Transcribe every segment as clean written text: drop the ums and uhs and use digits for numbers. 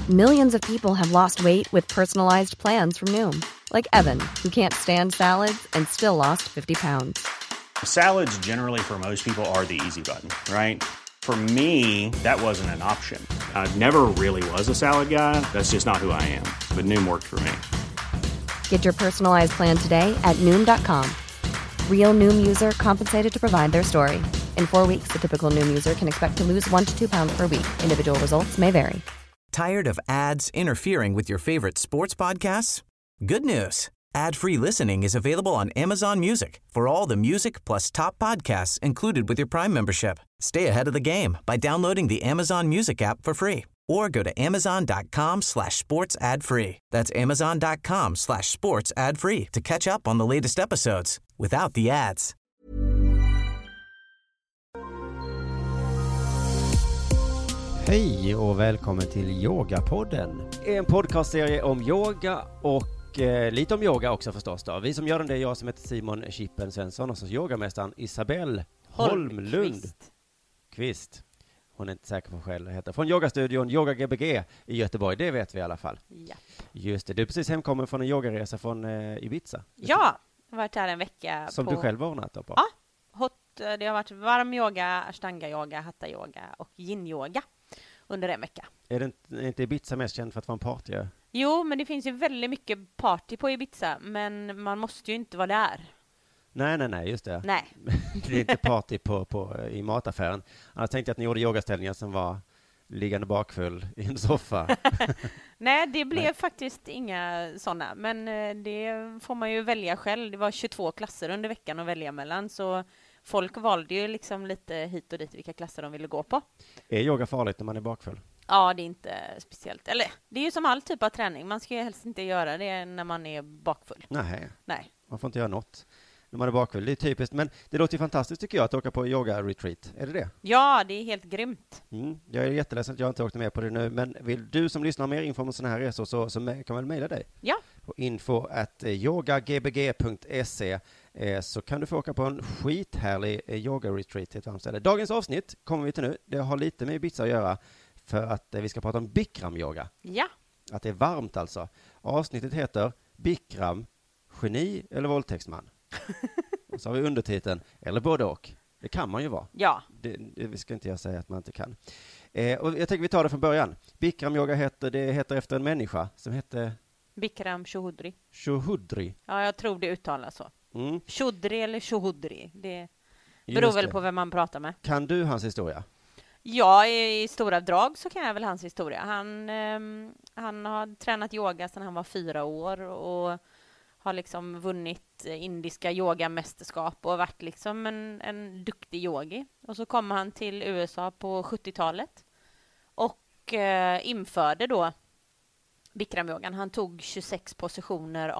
Millions of people have lost weight with personalized plans from Noom. Like Evan, who can't stand salads and still lost 50 pounds. Salads generally for most people are the easy button, right? For me, that wasn't an option. I never really was a salad guy. That's just not who I am. But Noom worked for me. Get your personalized plan today at Noom.com. Real Noom user compensated to provide their story. In 4 weeks, the typical Noom user can expect to lose 1 to 2 pounds per week. Individual results may vary. Tired of ads interfering with your favorite sports podcasts? Good news. Ad-free listening is available on Amazon Music for all the music plus top podcasts included with your Prime membership. Stay ahead of the game by downloading the Amazon Music app for free or go to amazon.com/sports ad free. That's amazon.com/sports ad free to catch up on the latest episodes without the ads. Hej och välkommen till Yogapodden. En podcastserie om yoga och lite om yoga också förstås då. Vi som gör den, det är jag som heter Simon Chippen Svensson och så yogamästaren Isabelle Holmlund Kvist. Hon är inte säker på själv, heter från yogastudion Yoga GBG i Göteborg, det vet vi i alla fall. Ja. Just det, du är precis hemkommen från en yogaresa från Ibiza. Ja, jag har varit här en vecka. Som du själv ordnat då på? Ja, det har varit varm yoga, ashtanga yoga, hatha yoga och yin yoga under en vecka. Är inte Ibiza mest känd för att vara en party? Jo, men det finns ju väldigt mycket party på Ibiza, men man måste ju inte vara där. Nej, just det. Nej. Det är inte party i mataffären. Jag tänkte att ni gjorde yogaställningar som var liggande bakfull i en soffa. Nej, det blev faktiskt inga sådana, men det får man ju välja själv. Det var 22 klasser under veckan att välja mellan, så folk valde ju liksom lite hit och dit vilka klasser de ville gå på. Är yoga farligt när man är bakfull? Ja, det är inte speciellt. Eller, det är ju som all typ av träning. Man ska ju helst inte göra det när man är bakfull. Nej. Man får inte göra något när man är bakfull. Det är typiskt. Men det låter ju fantastiskt tycker jag att åka på yoga-retreat. Är det? Ja, det är helt grymt. Jag är jätteledsen att jag inte åkte med på det nu. Men vill du som lyssnar mer info om sådana här resor så kan väl mejla dig? Ja. På info@yogagbg.se så kan du få åka på en skithärlig yoga-retreat till ett varmt ställe. Dagens avsnitt kommer vi till nu. Det har lite med Ibiza att göra. För att vi ska prata om Bikram-yoga. Ja. Att det är varmt alltså. Avsnittet heter Bikram, geni eller våldtäktsman. Och så har vi undertiteln, eller både och. Det kan man ju vara. Ja. Vi ska inte säga att man inte kan. Och jag tänker vi tar det från början. Bikram-yoga heter efter en människa som heter... Bikram Choudhury. Choudhury. Ja, jag tror det uttalas så. Choudhury eller Choudhury. Det beror Just väl det. på vem man pratar med. Kan du hans historia? Ja, i stora drag så kan jag väl hans historia. Han har tränat yoga sedan han var 4 år och har liksom vunnit indiska yogamästerskap och varit liksom en duktig yogi. Och så kom han till USA på 70-talet och införde då Bikram-yogan. Han tog 26 positioner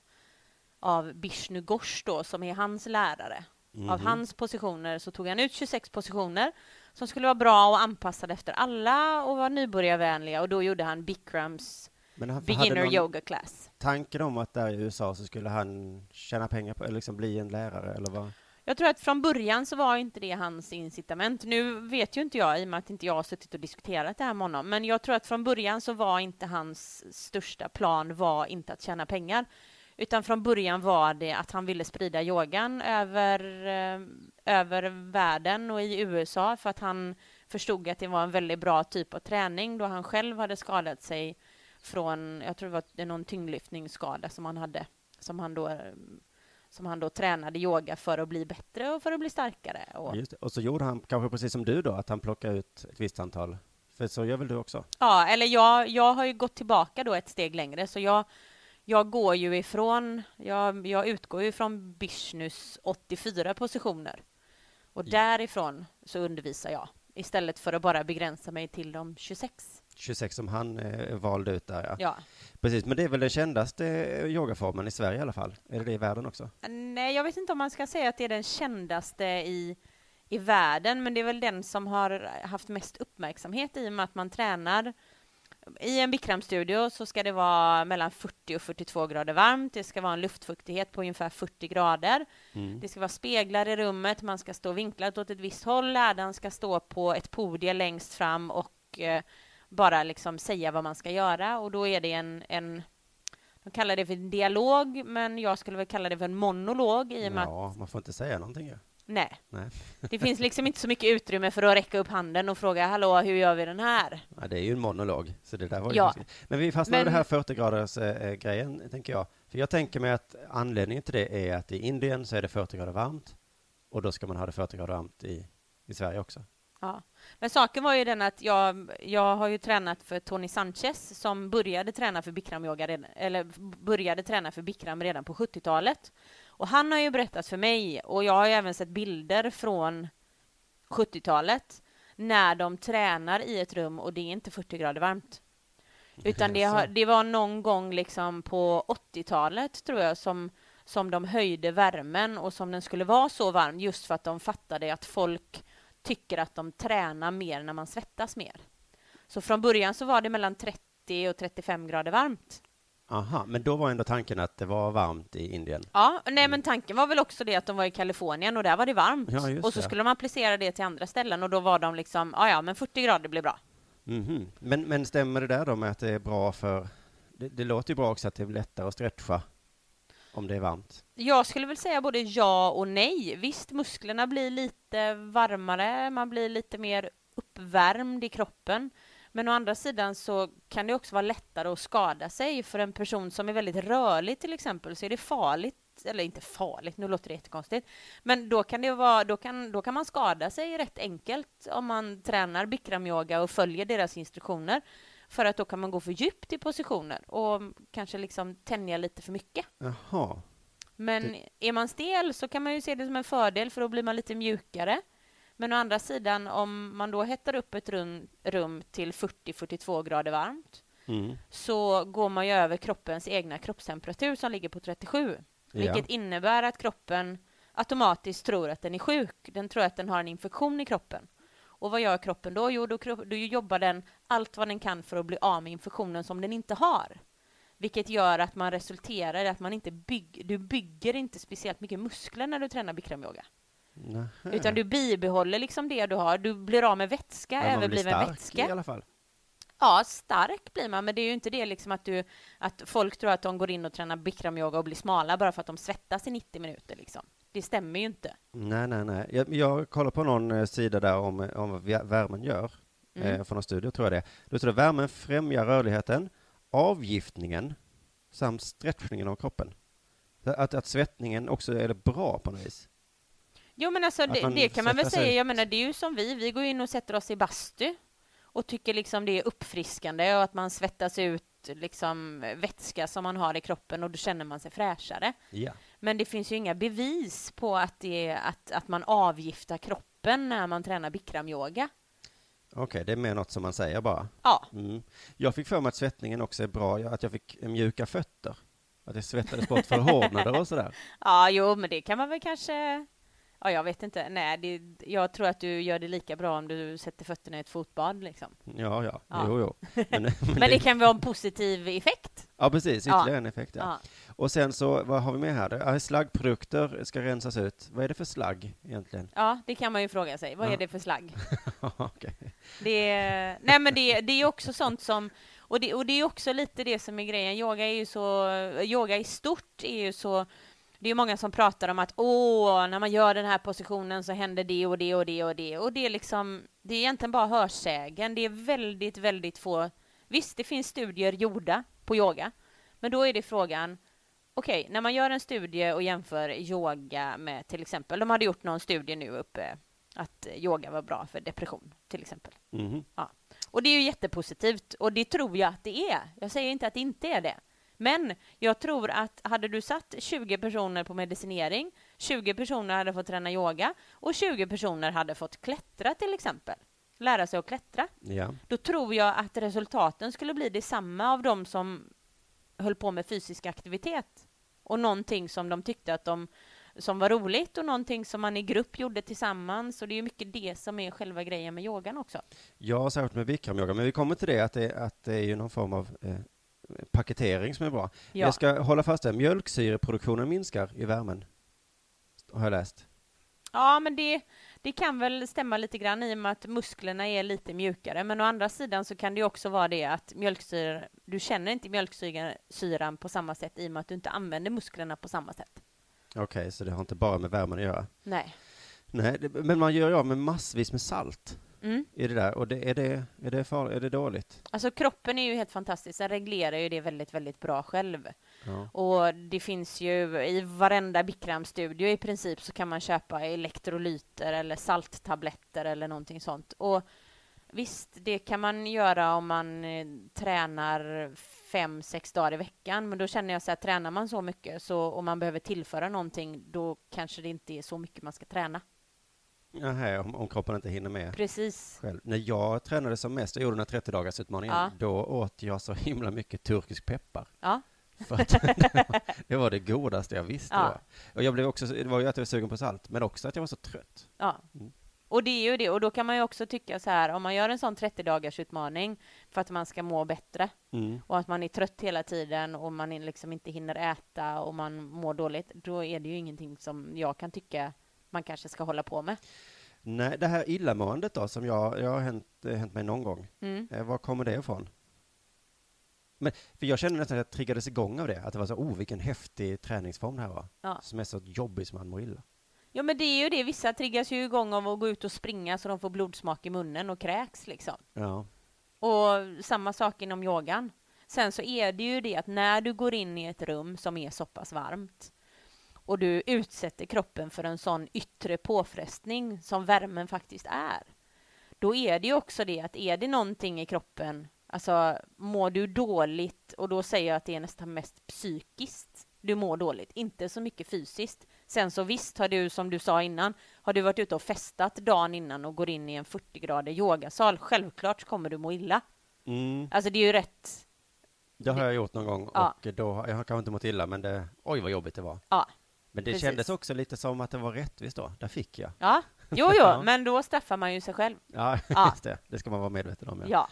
av Bishnu Ghosh då, som är hans lärare. Av hans positioner så tog han ut 26 positioner som skulle vara bra och anpassade efter alla och var nybörjarvänliga, och då gjorde han Bikrams beginner yoga class. Tanken om att där i USA så skulle han tjäna pengar på eller liksom bli en lärare eller vad? Jag tror att från början så var inte det hans incitament. Nu vet ju inte jag, i och med att inte jag har suttit och diskuterat det här med honom, men jag tror att från början så var inte hans största plan var inte att tjäna pengar. Utan från början var det att han ville sprida yogan över världen och i USA, för att han förstod att det var en väldigt bra typ av träning då han själv hade skadat sig från, jag tror det var någon tyngdlyftningsskada som han hade, som han då tränade yoga för att bli bättre och för att bli starkare. Just det. Och så gjorde han kanske precis som du då, att han plockade ut ett visst antal, för så gör väl du också? Ja, eller jag har ju gått tillbaka då ett steg längre, så jag går ju ifrån, jag utgår ju från Bishnus 84 positioner. Och därifrån så undervisar jag, istället för att bara begränsa mig till de 26. 26 som han valde ut där, ja. Ja. Precis, men det är väl den kändaste yogaformen i Sverige i alla fall? Är det i världen också? Nej, jag vet inte om man ska säga att det är den kändaste i världen, men det är väl den som har haft mest uppmärksamhet, i och med att man tränar. I en Bikram-studio så ska det vara mellan 40 och 42 grader varmt. Det ska vara en luftfuktighet på ungefär 40 grader. Det ska vara speglar i rummet. Man ska stå vinklat åt ett visst håll. Läraren ska stå på ett podie längst fram och bara liksom säga vad man ska göra. Och då är det de kallar det för en dialog, men jag skulle väl kalla det för en monolog i och med att... man får inte säga någonting. Ja. Nej. Det finns liksom inte så mycket utrymme för att räcka upp handen och fråga, hallå, hur gör vi den här? Ja, det är ju en monolog, så det där var ju Men vi fastnar det här 40-graders grejen, tänker jag. För jag tänker mig att anledningen till det är att i Indien så är det 40 grader varmt, och då ska man ha det 40 grader varmt i Sverige också. Ja. Men saken var ju den att jag har ju tränat för Tony Sanchez som började träna för Bikram redan på 70-talet. Och han har ju berättat för mig, och jag har ju även sett bilder från 70-talet när de tränar i ett rum och det är inte 40 grader varmt. Utan det var någon gång liksom på 80-talet tror jag som de höjde värmen och som den skulle vara så varm just för att de fattade att folk tycker att de tränar mer när man svettas mer. Så från början så var det mellan 30 och 35 grader varmt. Aha, men då var ändå tanken att det var varmt i Indien. Ja, men tanken var väl också det att de var i Kalifornien och där var det varmt. Ja, och så skulle de applicera det till andra ställen och då var de liksom, men 40 grader blir bra. Mm-hmm. Men stämmer det där då med att det är bra för, det låter ju bra också att det är lättare att stretcha om det är varmt? Jag skulle väl säga både ja och nej. Visst, musklerna blir lite varmare, man blir lite mer uppvärmd i kroppen. Men å andra sidan så kan det också vara lättare att skada sig. För en person som är väldigt rörlig till exempel så är det farligt, eller inte farligt, nu låter det jättekonstigt. Men då kan man skada sig rätt enkelt om man tränar Bikram-yoga och följer deras instruktioner. För att då kan man gå för djupt i positioner och kanske liksom tänja lite för mycket. Jaha. Men är man stel så kan man ju se det som en fördel för då blir man lite mjukare. Men å andra sidan, om man då hettar upp ett rum till 40-42 grader varmt så går man ju över kroppens egna kroppstemperatur som ligger på 37. Vilket innebär att kroppen automatiskt tror att den är sjuk. Den tror att den har en infektion i kroppen. Och vad gör kroppen då? Jo, då jobbar den allt vad den kan för att bli av med infektionen som den inte har. Vilket gör att man resulterar i att man inte du bygger inte speciellt mycket muskler när du tränar Bikram-yoga. Utan du bibehåller liksom det du har. Du blir av med vätska, överbliven vätska. I alla fall. Ja, stark blir man, men det är ju inte det liksom att folk tror att de går in och tränar Bikram-yoga och blir smala bara för att de svettas i 90 minuter liksom. Det stämmer ju inte. Nej. Jag kollar på någon sida där om vad värmen gör. Från någon studio tror jag det. Då står det värmen främjar rörligheten, avgiftningen samt stretchningen av kroppen. Att svettningen också är bra på något vis. Jo, men alltså det kan man väl säga. Jag menar, det är ju som vi går in och sätter oss i bastu och tycker liksom det är uppfriskande och att man svettas ut liksom vätska som man har i kroppen och då känner man sig fräschare. Ja. Men det finns ju inga bevis på att att man avgiftar kroppen när man tränar Bikram-yoga. Okej, det är mer något som man säger bara. Ja. Jag fick för mig att svettningen också är bra, att jag fick mjuka fötter. Att det svettades bort förhårdnader och sådär. Ja, jo, men det kan man väl kanske... Ja, jag vet inte. Nej, jag tror att du gör det lika bra om du sätter fötterna i ett fotbad liksom. Ja. Jo. Men det kan vara en positiv effekt. Ja, precis. Ytterligare en effekt, ja. Och sen så, vad har vi med här? Slaggprodukter ska rensas ut. Vad är det för slagg egentligen? Ja, det kan man ju fråga sig. Vad är det för slagg? Okay. Det är också sånt som... Och det är också lite det som är grejen. Yoga i stort är ju så... Det är många som pratar om att när man gör den här positionen så händer det och det och det och det. Och det är liksom, det är egentligen bara hörsägen. Det är väldigt, väldigt få. Visst, det finns studier gjorda på yoga. Men då är det frågan, okej, när man gör en studie och jämför yoga med till exempel, de hade gjort någon studie nu uppe att yoga var bra för depression till exempel. Ja. Och det är ju jättepositivt och det tror jag att det är. Jag säger inte att det inte är det. Men jag tror att hade du satt 20 personer på medicinering, 20 personer hade fått träna yoga och 20 personer hade fått klättra till exempel, lära sig att klättra. Ja. Då tror jag att resultaten skulle bli detsamma av de som höll på med fysisk aktivitet. Och någonting som de tyckte som var roligt och någonting som man i grupp gjorde tillsammans. Och det är ju mycket det som är själva grejen med yogan också. Jag har särskilt med Bikram-yoga, men vi kommer till det att det är ju någon form av... paketering som är bra. Ja. Jag ska hålla fast där. Mjölksyreproduktionen minskar i värmen. Har jag läst. Ja, men det kan väl stämma lite grann i och med att musklerna är lite mjukare. Men å andra sidan så kan det också vara det att du känner inte mjölksyran på samma sätt i och med att du inte använder musklerna på samma sätt. Okej, så det har inte bara med värmen att göra? Nej. Nej, men man gör ju av med massvis med salt i det där. Och är det dåligt? Alltså kroppen är ju helt fantastisk. Den reglerar ju det väldigt, väldigt bra själv. Ja. Och det finns ju i varenda Bikram-studio i princip så kan man köpa elektrolyter eller salttabletter eller någonting sånt. Och visst, det kan man göra om man tränar 5-6 dagar i veckan. Men då känner jag så här, tränar man så mycket så om man behöver tillföra någonting, då kanske det inte är så mycket man ska träna. Jaha, om kroppen inte hinner med. Precis. Själv. När jag tränade som mest och gjorde den här 30-dagarsutmaningen, då åt jag så himla mycket turkisk peppar. Ja. För att det var det godaste jag visste. Ja. Och jag blev också, det var ju att jag var sugen på salt, men också att jag var så trött. Ja. Och det är ju det. Och då kan man ju också tycka så här, om man gör en sån 30-dagars utmaning för att man ska må bättre och att man är trött hela tiden och man liksom inte hinner äta och man mår dåligt, då är det ju ingenting som jag kan tycka man kanske ska hålla på med. Nej, det här illamåendet då, som jag har hänt mig någon gång. Var kommer det ifrån? Men, för jag kände nästan att jag triggades igång av det. Att det var så, vilken häftig träningsform det här var. Ja. Som är så jobbig som man mår illa. Ja, men det är ju det. Vissa triggas ju igång av att gå ut och springa så de får blodsmak i munnen och kräks liksom. Ja. Och samma sak inom yogan. Sen så är det ju det att när du går in i ett rum som är så pass varmt och du utsätter kroppen för en sån yttre påfrestning som värmen faktiskt är, då är det ju också det att är det någonting i kroppen, alltså mår du dåligt, och då säger jag att det är nästan mest psykiskt du mår dåligt, inte så mycket fysiskt. Sen så visst har du, som du sa innan, har du varit ute och festat dagen innan och går in i en 40-gradig yogasal, självklart kommer du må illa. Alltså det är ju rätt. Det har jag gjort någon gång och då, jag har kanske inte mått illa, men oj vad jobbigt det var. Ja. Men det kändes också lite som att det var rättvist då. Där fick jag. Ja, jo, men då straffar man ju sig själv. Ja, just det. Det ska man vara medveten om. Ja.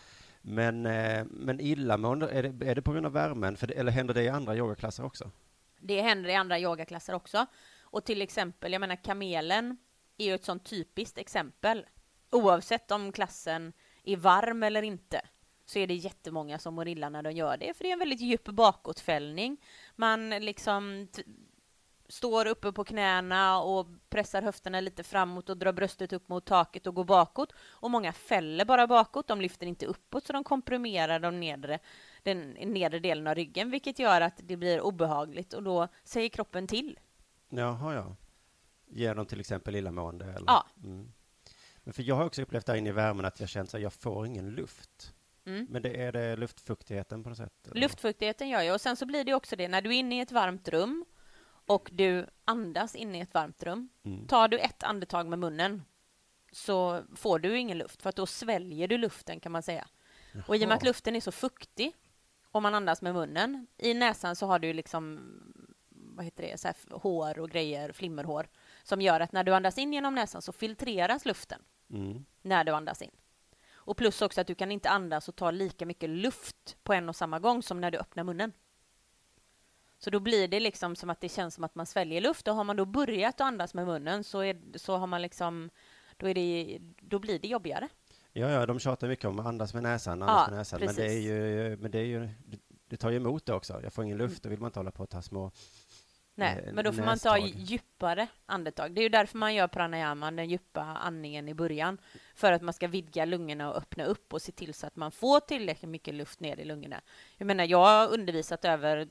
Men illamående, är det på grund av värmen? Eller händer det i andra yogaklasser också? Det händer i andra yogaklasser också. Och till exempel, jag menar kamelen är ju ett sånt typiskt exempel. Oavsett om klassen är varm eller inte, så är det jättemånga som mår illa när de gör det. För det är en väldigt djup bakåtfällning. Man liksom står uppe på knäna och pressar höfterna lite framåt och drar bröstet upp mot taket och går bakåt. Och många fäller bara bakåt, de lyfter inte uppåt, så de komprimerar den nedre delen av ryggen, vilket gör att det blir obehagligt och då säger kroppen till. Jaha, ja. Genom till exempel illamående? Eller? Ja. Men för jag har också upplevt där inne i värmen att jag känner att jag får ingen luft. Men är det luftfuktigheten på något sätt? Eller? Luftfuktigheten gör jag, och sen så blir det också det när du är inne i ett varmt rum och du andas in i ett varmt rum. Tar du ett andetag med munnen så får du ingen luft, för att då sväljer du luften, kan man säga. Jaha. Och i och med att luften är så fuktig om man andas med munnen, i näsan så har du liksom, vad heter det, så här hår och grejer, flimmerhår, som gör att när du andas in genom näsan så filtreras luften när du andas in. Och plus också att du kan inte andas och ta lika mycket luft på en och samma gång som när du öppnar munnen. Så då blir det liksom som att det känns som att man sväljer luft. Och har man då börjat att andas med munnen så har man liksom, då blir det jobbigare. Ja, de tjatar mycket om att andas med näsan. Men det tar ju emot det också. Jag får ingen luft, då vill man inte hålla på att ta små. Nej, men då får man ta djupare andetag. Det är ju därför man gör pranayaman, den djupa andningen i början. För att man ska vidga lungorna och öppna upp och se till så att man får tillräckligt mycket luft ner i lungorna. Jag menar, jag har undervisat över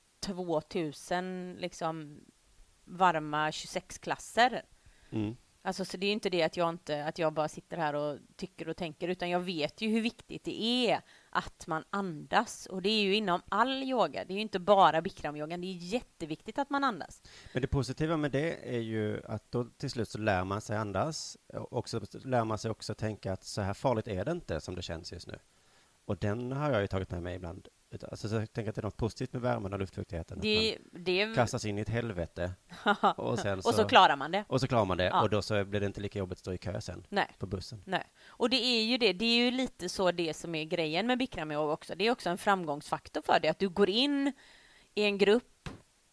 2000 liksom varma 26-klasser. Alltså, så det är inte det att jag bara sitter här och tycker och tänker, utan jag vet ju hur viktigt det är att man andas. Och det är ju inom all yoga. Det är ju inte bara Bikram-yogan. Det är jätteviktigt att man andas. Men det positiva med det är ju att då till slut så lär man sig andas. Och så lär man sig också tänka att så här farligt är det inte som det känns just nu. Och den har jag ju tagit med mig ibland. Alltså, så jag tänker att det är något positivt med värmen och luftfuktigheten. Det kastas in i ett helvete. och så klarar man det. Och så klarar man det. Ja. Och då så blir det inte lika jobbigt att stå i kö sen. Nej. På bussen. Nej. Och det är ju det. Det är ju lite så det som är grejen med Bikram yoga också. Det är också en framgångsfaktor för det. Att du går in i en grupp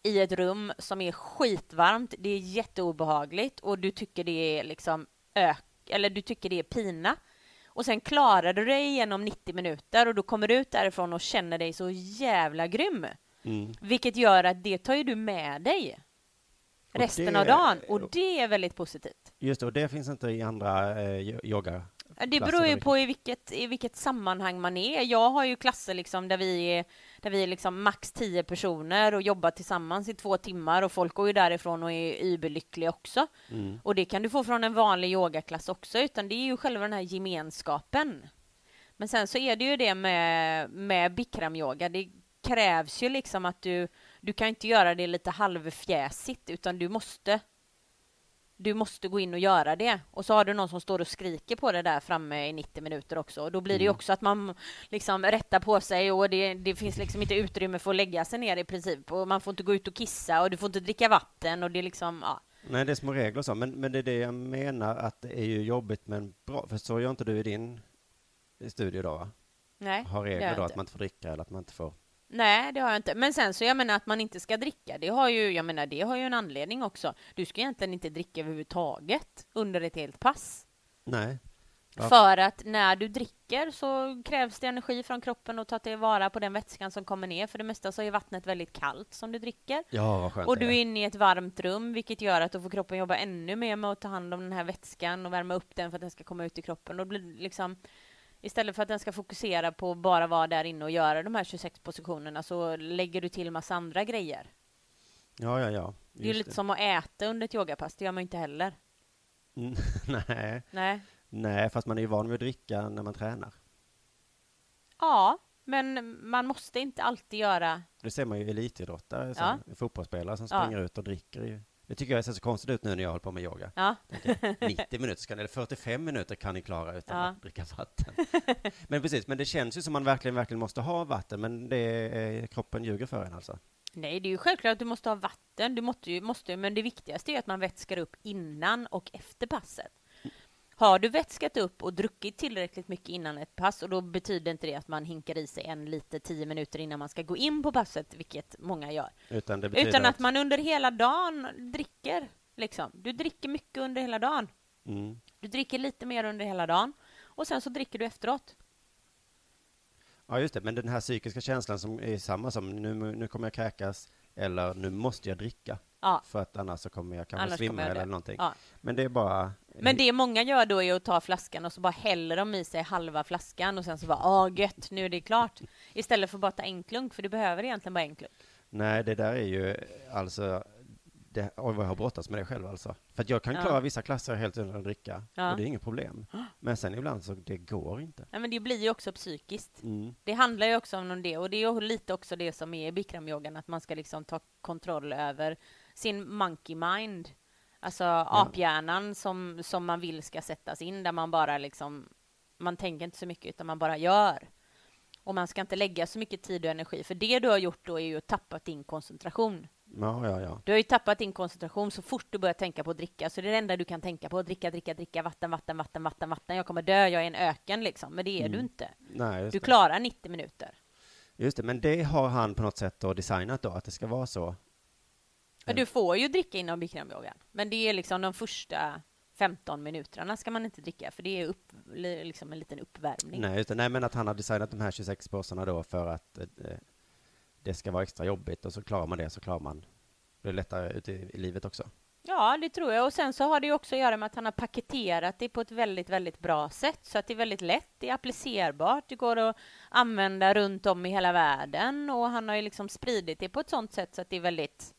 i ett rum som är skitvarmt, det är jätteobehagligt och du tycker det är liksom eller du tycker det är pina. Och sen klarar du dig igenom 90 minuter och då kommer du ut därifrån och känner dig så jävla grym. Vilket gör att det tar ju du med dig resten av dagen. Och det är väldigt positivt. Just det, och det finns inte i andra yoga. Det beror ju på i vilket sammanhang man är. Jag har ju klasser liksom där vi är liksom max 10 personer och jobbar tillsammans i 2 timmar och folk går ju därifrån och är überlyckliga också. Och det kan du få från en vanlig yogaklass också, utan det är ju själva den här gemenskapen. Men sen så är det ju det med Bikram-yoga. Det krävs ju liksom att du kan inte göra det lite halvfjäsigt, utan du måste gå in och göra det. Och så har du någon som står och skriker på det där framme i 90 minuter också. Och då blir det ju också att man liksom rättar på sig och det finns liksom inte utrymme för att lägga sig ner i princip. Och man får inte gå ut och kissa och du får inte dricka vatten och det är liksom, ja. Nej, det är små regler och så. Men det är det jag menar, att det är ju jobbigt men bra. För så gör inte du i din studio då, va? Nej, har regler då att man inte får dricka eller att man inte får... Nej, det har jag inte. Men sen så jag menar att man inte ska dricka. Det har ju en anledning också. Du ska egentligen inte dricka överhuvudtaget under ett helt pass. Nej. Ja. För att när du dricker så krävs det energi från kroppen att ta tillvara på den vätskan som kommer ner. För det mesta så är vattnet väldigt kallt som du dricker. Ja, vad skönt. Och du är inne i ett varmt rum, vilket gör att då får kroppen jobba ännu mer med att ta hand om den här vätskan och värma upp den för att den ska komma ut i kroppen. Och då blir det liksom... Istället för att den ska fokusera på bara vara där inne och göra de här 26 positionerna så lägger du till massa andra grejer. Ja. Det är lite som att äta under ett yogapass, det gör man inte heller. Nej, fast man är ju van vid att dricka när man tränar. Ja, men man måste inte alltid göra... Det ser man ju elitidrottare, fotbollsspelare som springer ut och dricker. Det tycker jag ser så konstigt ut nu när jag håller på med yoga. Ja. 90 minuter eller 45 minuter kan ni klara utan att dricka vatten. Men precis, men det känns ju som man verkligen måste ha vatten, men kroppen ljuger för en alltså. Nej, det är ju självklart att du måste ha vatten. Du måste, men det viktigaste är att man vätskar upp innan och efter passet. Har du vätskat upp och druckit tillräckligt mycket innan ett pass, och då betyder inte det att man hinkar i sig 1 liter 10 minuter innan man ska gå in på passet, vilket många gör. Utan det betyder utan att man under hela dagen dricker. Liksom. Du dricker mycket under hela dagen. Du dricker lite mer under hela dagen. Och sen så dricker du efteråt. Ja, just det. Men den här psykiska känslan som är samma som nu kommer jag kräkas, eller nu måste jag dricka. Ja. För att annars så kommer jag kanske svimma eller någonting. Ja. Men det är bara... Men det många gör då är att ta flaskan och så bara häller de i sig halva flaskan och sen så bara, gött, nu är det klart. Istället för bara ta en klunk, för du behöver egentligen bara en klunk. Nej, det där är ju alltså... vad jag har brottats med det själv alltså. För att jag kan klara vissa klasser helt utan att dricka. Och det är inget problem. Men sen ibland så det går inte. Ja, men det blir ju också psykiskt. Det handlar ju också om det. Och det är ju lite också det som är i Bikram-yogan. Att man ska liksom ta kontroll över sin monkey mind. Alltså aphjärnan som man vill ska sättas in. Där man bara liksom, man tänker inte så mycket utan man bara gör. Och man ska inte lägga så mycket tid och energi. För det du har gjort då är ju att tappa din koncentration. Ja. Du har ju tappat din koncentration så fort du börjar tänka på att dricka. Så det är det enda du kan tänka på. Dricka, vatten. Jag kommer dö, jag är en öken liksom. Men det är du inte. Nej, du klarar 90 minuter. Just det, men det har han på något sätt då designat då, att det ska vara så. Ja, du får ju dricka inom Bikram-yogan. Men det är liksom de första 15 minuterna ska man inte dricka. För det är liksom en liten uppvärmning. Nej, just det. Nej, men att han har designat de här 26 påsarna då för att det ska vara extra jobbigt. Och så klarar man det, så klarar man det lättare ute i livet också. Ja, det tror jag. Och sen så har det ju också att göra med att han har paketerat det på ett väldigt, väldigt bra sätt. Så att det är väldigt lätt, det är applicerbart. Det går att använda runt om i hela världen. Och han har ju liksom spridit det på ett sånt sätt så att det är väldigt,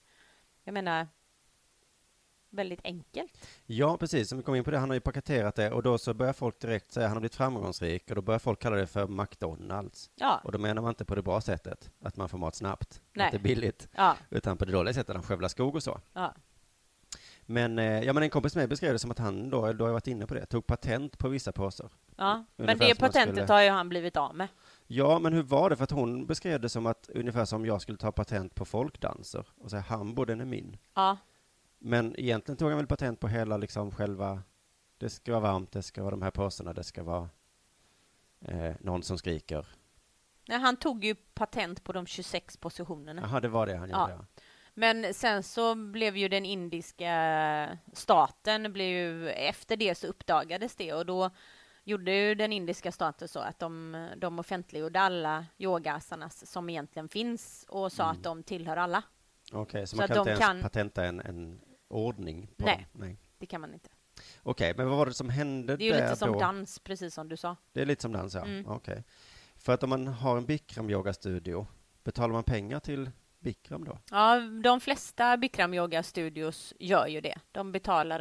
väldigt enkelt. Ja, precis. Som vi kom in på det, han har ju paketerat det. Och då så börjar folk direkt säga att han har blivit framgångsrik. Och då börjar folk kalla det för McDonalds. Ja. Och då menar man inte på det bra sättet, att man får mat snabbt. Nej. Att det är billigt. Ja. Utan på det dåliga sättet, att han skövlar skog och så. Ja. Men en kompis med mig beskrev det som att han då har jag varit inne på det, tog patent på vissa påsar. Ja, men det patentet har ju han blivit av med. Ja, men hur var det? För att hon beskrev det som att ungefär som jag skulle ta patent på folkdanser och säga Hambo, den är min. Ja. Men egentligen tog han väl patent på hela liksom själva, det ska vara varmt, det ska vara de här påsarna, det ska vara någon som skriker. Nej, han tog ju patent på de 26 positionerna. Jaha, det var det han gjorde, ja. Men sen så blev ju den indiska staten, efter det så uppdagades det, och då gjorde ju den indiska staten så att de offentliggjorde alla yogasanas som egentligen finns och sa att de tillhör alla. Okej, så man kan inte ens patenta en ordning på Nej, dem? Nej, det kan man inte. Okej, men vad var det som hände där? Det är ju lite då? som dans, precis som du sa. Det är lite som dans, ja. Okej. För att om man har en Bikram-yogastudio, betalar man pengar till Bikram då? Ja, de flesta Bikram-yoga-studios gör ju det. De betalar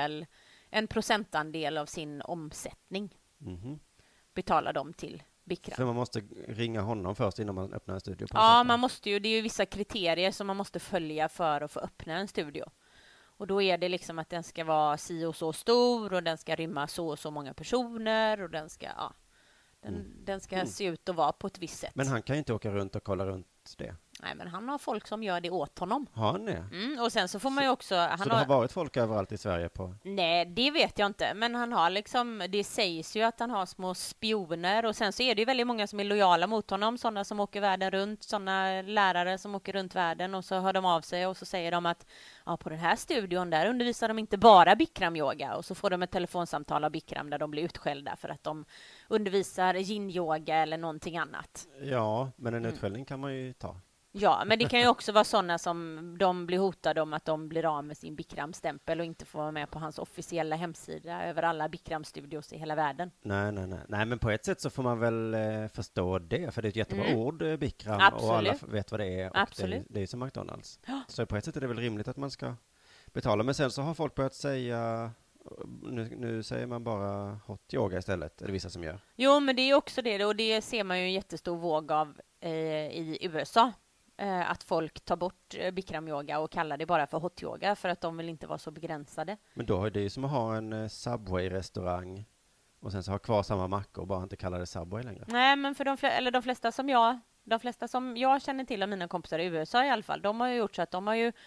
en procentandel av sin omsättning. Betalar de till Bikram. För man måste ringa honom först innan man öppnar en studio? Ja, man måste ju. Det är ju vissa kriterier som man måste följa för att få öppna en studio. Och då är det liksom att den ska vara si och så stor och den ska rymma så och så många personer och den ska, den ska se ut att vara på ett visst sätt. Men han kan ju inte åka runt och kolla runt det. Nej, men han har folk som gör det åt honom. Har han det? Och sen så får man ju också... Så det har varit folk överallt i Sverige på... Nej, det vet jag inte. Men han har liksom... Det sägs ju att han har små spioner. Och sen så är det ju väldigt många som är lojala mot honom. Sådana som åker världen runt. Sådana lärare som åker runt världen. Och så hör de av sig och så säger de att på den här studion där undervisar de inte bara Bikram-yoga. Och så får de ett telefonsamtal av Bikram där de blir utskällda för att de undervisar yin-yoga eller någonting annat. Ja, men en utskällning kan man ju ta. Ja, men det kan ju också vara sådana som de blir hotade om att de blir av med sin Bikram-stämpel och inte får vara med på hans officiella hemsida över alla Bikram-studios i hela världen. Nej, men på ett sätt så får man väl förstå det, för det är ett jättebra ord, Bikram. Absolut. Och alla vet vad det är. Och Absolut. det är som McDonalds. Ja. Så på ett sätt är det väl rimligt att man ska betala. Men sen så har folk börjat säga... Nu säger man bara hot yoga istället, är det vissa som gör. Jo, men det är också det, och det ser man ju en jättestor våg av i USA. Att folk tar bort Bikram-yoga och kallar det bara för hot yoga för att de vill inte vara så begränsade. Men då är det ju som att ha en Subway-restaurang och sen så ha kvar samma mackor och bara inte kalla det Subway längre. Nej, men för de flesta som jag känner till av mina kompisar i USA i alla fall, de har ju gjort så att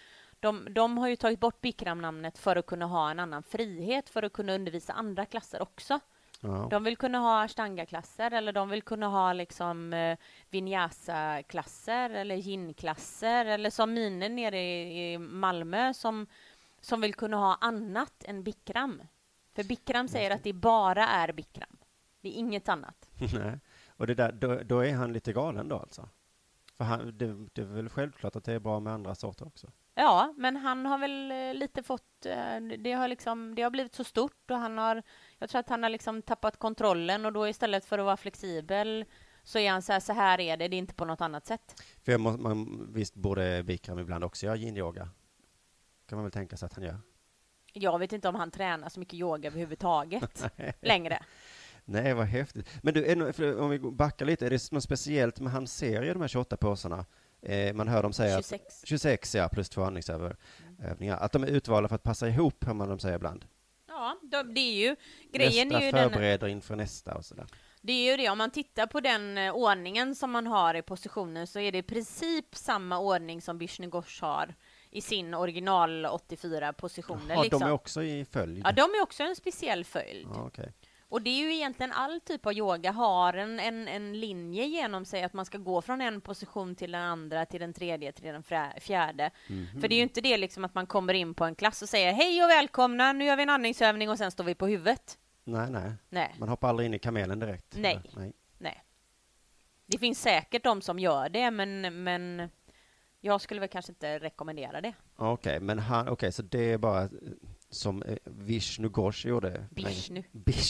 de har ju tagit bort Bikram-namnet för att kunna ha en annan frihet, för att kunna undervisa andra klasser också. Ja. De vill kunna ha ashtanga-klasser eller de vill kunna ha liksom vinyasa-klasser eller yin-klasser eller som mina nere i Malmö som vill kunna ha annat än Bikram. För Bikram säger att det bara är Bikram. Det är inget annat. Nej. Och det där, då är han lite galen då alltså? För det är väl självklart att det är bra med andra sorter också? Ja, men han har väl lite fått... Det har blivit så stort och jag tror att han har liksom tappat kontrollen och då istället för att vara flexibel så är han så här är det är inte på något annat sätt. För visst borde Bikram ibland också göra yin-yoga? Kan man väl tänka sig att han gör? Jag vet inte om han tränar så mycket yoga överhuvudtaget längre. Nej, vad häftigt. Men du, om vi backar lite, är det något speciellt med hans serie, de här 28 påsarna? Man hör dem säga 26 ja, plus 2 andningsövningar. Att de är utvalda för att passa ihop, hör man dem säga ibland. Ja, det är ju... Grejen nästa är ju förbereder inför nästa och sådär. Det är ju det, om man tittar på den ordningen som man har i positionen så är det i princip samma ordning som Vishnu Ghosh har i sin original 84 positioner. Ja, liksom. de är också i följd? Ja, de är också en speciell följd. Ja, okay. Och det är ju egentligen all typ av yoga har en linje genom sig att man ska gå från en position till den andra, till den tredje, till den fjärde. Mm-hmm. För det är ju inte det liksom att man kommer in på en klass och säger hej och välkomna, nu gör vi en andningsövning och sen står vi på huvudet. Nej. Man hoppar aldrig in i kamelen direkt. Nej. Det finns säkert de som gör det, men jag skulle väl kanske inte rekommendera det. Okej, så det är bara som Vishnu Ghosh gjorde. Vishnu.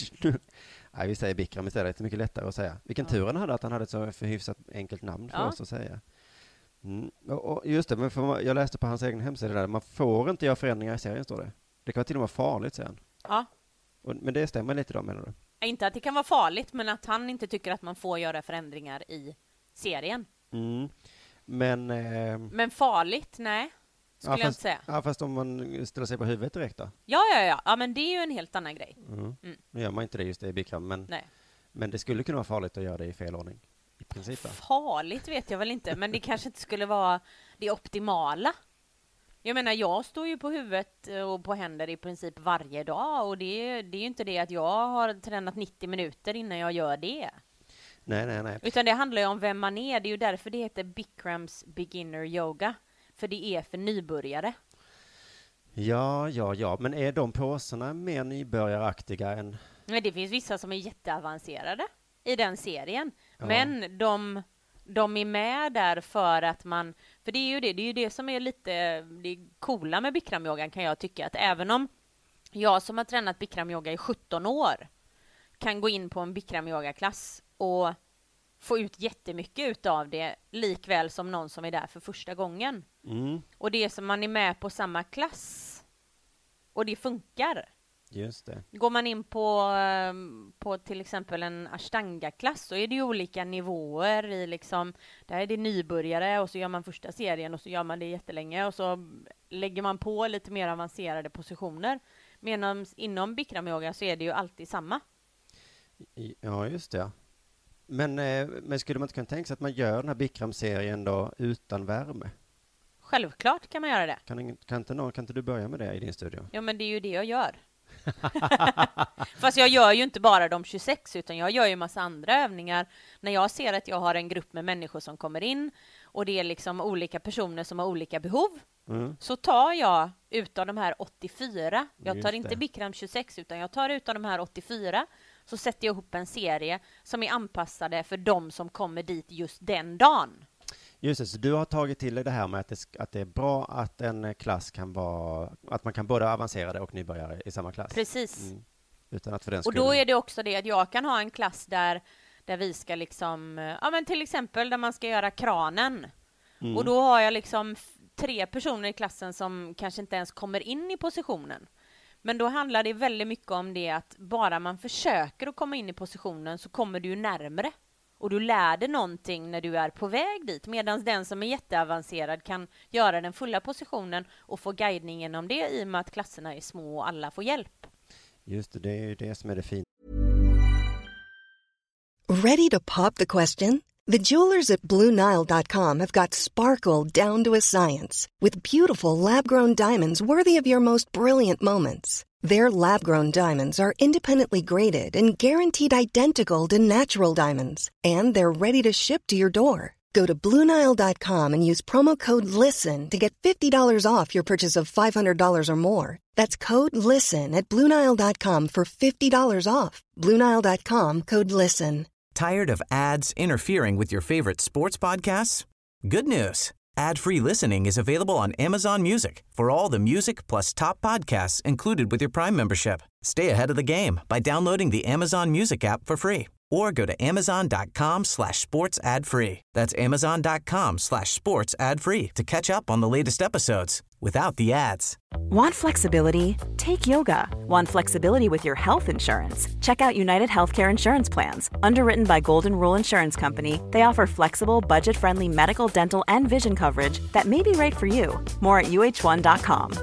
Nej, vi säger Bikram istället, det är mycket lättare att säga. Vilken tur han hade att han hade ett så förhyfsat enkelt namn för oss att säga. Och just det, men jag läste på hans egen hemsida där, man får inte göra förändringar i serien, står det. Det kan vara till och med farligt, säger han. Ja. Men det stämmer lite då, menar du? Inte att det kan vara farligt, men att han inte tycker att man får göra förändringar i serien. Men farligt, nej. Skulle jag inte säga. Ja, fast om man ställer sig på huvudet direkt då? Ja, men det är ju en helt annan grej. Nu gör man inte det just det i Bikram, men det skulle kunna vara farligt att göra det i fel ordning. I princip. Farligt vet jag väl inte, men det kanske inte skulle vara det optimala. Jag menar, jag står ju på huvudet och på händer i princip varje dag och det är ju inte det att jag har tränat 90 minuter innan jag gör det. Nej. Utan det handlar ju om vem man är. Det är ju därför det heter Bikrams Beginner Yoga. för det är för nybörjare. Ja. Men är de påsarna mer nybörjaraktiga än... Men det finns vissa som är jätteavancerade i den serien. Ja. Men de är med där för att man... För det är ju det som är lite det coola med Bikram-yogan, kan jag tycka. Att även om jag som har tränat Bikram-yoga i 17 år kan gå in på en Bikram-yoga-klass och få ut jättemycket utav det, likväl som någon som är där för första gången. Och det är som man är med på samma klass. Och det funkar. Just det. Går man in på till exempel en ashtanga-klass, så är det ju olika nivåer i liksom, där är det nybörjare och så gör man första serien och så gör man det jättelänge och så lägger man på lite mer avancerade positioner. Medan inom Bikram-yoga så är det ju alltid samma. Ja, just det. Men skulle man inte kunna tänka sig att man gör den här Bikram-serien då utan värme? Självklart kan man göra det. Kan inte du börja med det i din studio? Ja, men det är ju det jag gör. Fast jag gör ju inte bara de 26, utan jag gör ju massa andra övningar. När jag ser att jag har en grupp med människor som kommer in och det är liksom olika personer som har olika behov, så tar jag utav de här 84. Jag tar inte Bikram 26, utan jag tar utav de här 84. Så sätter jag ihop en serie som är anpassade för de som kommer dit just den dagen. Just det, så du har tagit till det här med att det är bra att en klass kan vara, att man kan både avancerade och nybörjare i samma klass. Precis. Utan att för den och då är det också det att jag kan ha en klass där vi ska liksom, ja men till exempel där man ska göra kranen. Och då har jag liksom 3 personer i klassen som kanske inte ens kommer in i positionen. Men då handlar det väldigt mycket om det att bara man försöker att komma in i positionen så kommer du närmare. Och du lär dig någonting när du är på väg dit. Medan den som är jätteavancerad kan göra den fulla positionen och få guidning genom det i och med att klasserna är små och alla får hjälp. Just det, det är ju det som är det fina. Ready to pop the question? The jewelers at BlueNile.com have got sparkle down to a science with beautiful lab-grown diamonds worthy of your most brilliant moments. Their lab-grown diamonds are independently graded and guaranteed identical to natural diamonds, and they're ready to ship to your door. Go to BlueNile.com and use promo code LISTEN to get $50 off your purchase of $500 or more. That's code LISTEN at BlueNile.com for $50 off. BlueNile.com, code LISTEN. Tired of ads interfering with your favorite sports podcasts? Good news. Ad-free listening is available on Amazon Music for all the music plus top podcasts included with your Prime membership. Stay ahead of the game by downloading the Amazon Music app for free or go to amazon.com/sports ad free. That's amazon.com/sports ad free to catch up on the latest episodes without the ads. Want flexibility? Take yoga. Want flexibility with your health insurance? Check out United Healthcare Insurance Plans. Underwritten by Golden Rule Insurance Company, they offer flexible, budget-friendly medical, dental, and vision coverage that may be right for you. More at uh1.com.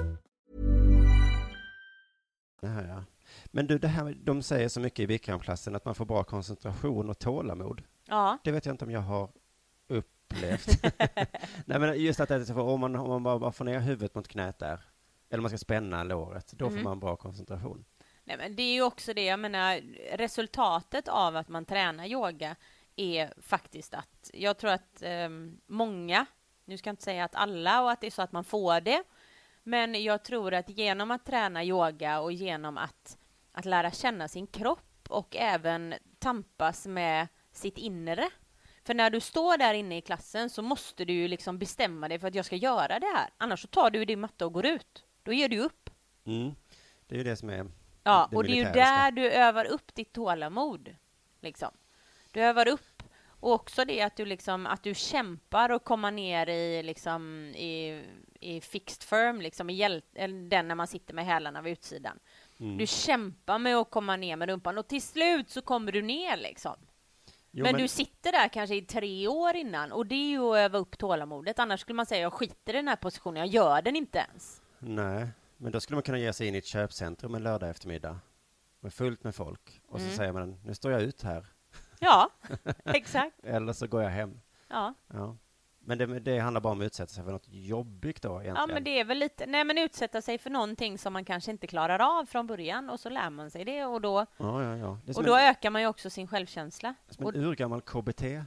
Ja. Men du, det här, de säger så mycket i Bikram-klassen att man får bra koncentration och tålamod. Ja. Det vet jag inte om jag har upplevt. Nej, men just att det är så, om man bara får ner huvudet mot knät där, eller man ska spänna låret, då får man bra koncentration. Nej, men det är ju också det, jag menar, resultatet av att man tränar yoga är faktiskt att, jag tror att många, nu ska jag inte säga att alla och att det är så att man får det, men jag tror att genom att träna yoga och genom att lära känna sin kropp och även tampas med sitt inre. För när du står där inne i klassen så måste du ju liksom bestämma dig för att jag ska göra det här. Annars så tar du din matta och går ut. Då ger du upp. Det är ju det som är det och det är ju där du övar upp ditt tålamod. Liksom. Du övar upp. Och också det att du liksom, att du kämpar och kommer ner i liksom i fixed firm, liksom i den när man sitter med hälarna vid utsidan. Du kämpar med att komma ner med rumpan och till slut så kommer du ner liksom. Men du sitter där kanske i 3 år innan och det är ju att öva upp tålamodet. Annars skulle man säga jag skiter i den här positionen, jag gör den inte ens. Nej, men då skulle man kunna ge sig in i ett köpcentrum en lördag eftermiddag med fullt med folk och så säger man, nu står jag ut här. Ja, exakt. Eller så går jag hem. Ja. Men det handlar bara om att utsätta sig för något jobbigt då egentligen. Ja, men det är väl lite, men utsätta sig för någonting som man kanske inte klarar av från början och så lär man sig det och då, Ja. och då ökar man ju också sin självkänsla. Som en urgammal KBT.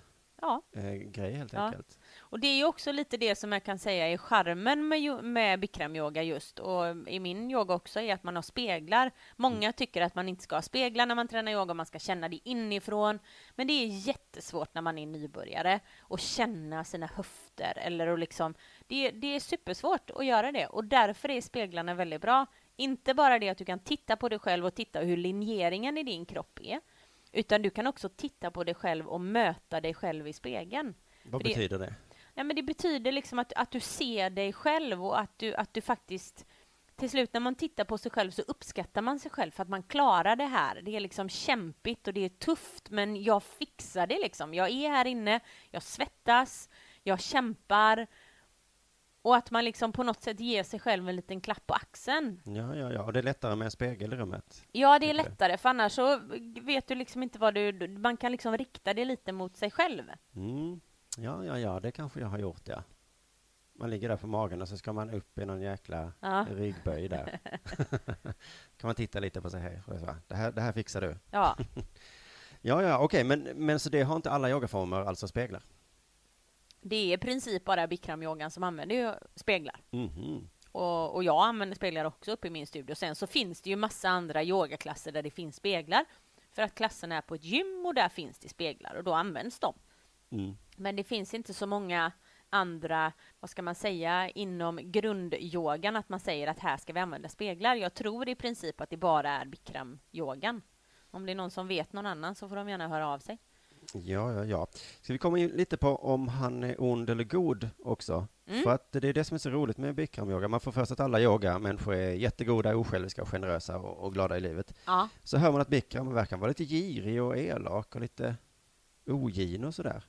grej helt enkelt. Och det är ju också lite det som jag kan säga är charmen med Bikram-yoga just, och i min yoga också, är att man har speglar. Många tycker att man inte ska ha speglar när man tränar yoga, man ska känna det inifrån. Men det är jättesvårt när man är nybörjare och känna sina höfter, eller och liksom, det är supersvårt att göra det, och därför är speglarna väldigt bra. Inte bara det att du kan titta på dig själv och titta hur linjeringen i din kropp är, utan du kan också titta på dig själv och möta dig själv i spegeln. Vad betyder det? Nej, men det betyder liksom att du ser dig själv, och att du faktiskt till slut när man tittar på sig själv så uppskattar man sig själv för att man klarar det här. Det är liksom kämpigt och det är tufft, men jag fixar det liksom. Jag är här inne, jag svettas, jag kämpar, och att man liksom på något sätt ger sig själv en liten klapp på axeln. Ja. Och det är lättare med en spegel i rummet. Ja, det är lättare, för annars så vet du liksom inte vad man kan liksom rikta det lite mot sig själv. Ja, det kanske jag har gjort, ja. Man ligger där på magen och så ska man upp i någon jäkla ryggböj där. Kan man titta lite på sig här. Det här fixar du. Ja. Ja, okej. Men så det har inte alla yogaformer alltså speglar? Det är i princip bara Bikram-yogan som använder ju speglar. Mm-hmm. Och jag använder speglar också uppe i min studio. Sen så finns det ju massa andra yogaklasser där det finns speglar. För att klassen är på ett gym och där finns det speglar, och då används de. Men det finns inte så många andra, vad ska man säga, inom grundyogan att man säger att här ska vi använda speglar. Jag tror i princip att det bara är Bikram-yogan. Om det är någon som vet någon annan så får de gärna höra av sig. Ja. Ska vi komma in lite på om han är ond eller god också? För att det är det som är så roligt med Bikram-yoga. Man får först att alla yoga-människor är jättegoda, osjälviska och generösa och glada i livet. Ja. Så hör man att Bikram verkar vara lite girig och elak och lite ogin och sådär.